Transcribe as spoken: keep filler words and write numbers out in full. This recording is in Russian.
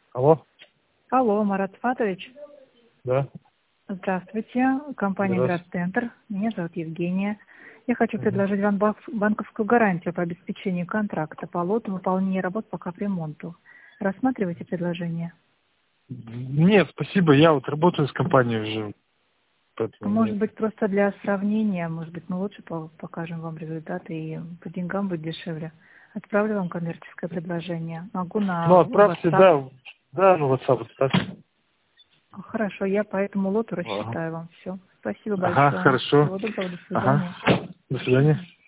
Алло. Алло, Марат Фатович. Да. Здравствуйте, компания Здравствуйте. «Градцентр». Меня зовут Евгения. Я хочу Мгм. предложить вам бак- банковскую гарантию по обеспечению контракта по лоту выполнения работ по капремонту. Рассматривайте предложение. Нет, спасибо. Я вот работаю с компанией уже. Поэтому Может нет. быть, просто для сравнения, может быть, мы лучше по- покажем вам результаты и по деньгам будет дешевле. Отправлю вам коммерческое предложение. Могу Ну, на отправьте, WhatsApp. да. Да, ну WhatsApp отправьте. Хорошо, я по этому лоту Ага. рассчитаю вам все. Спасибо Ага, большое. хорошо. Всего доброго, до свидания. Ага. До свидания.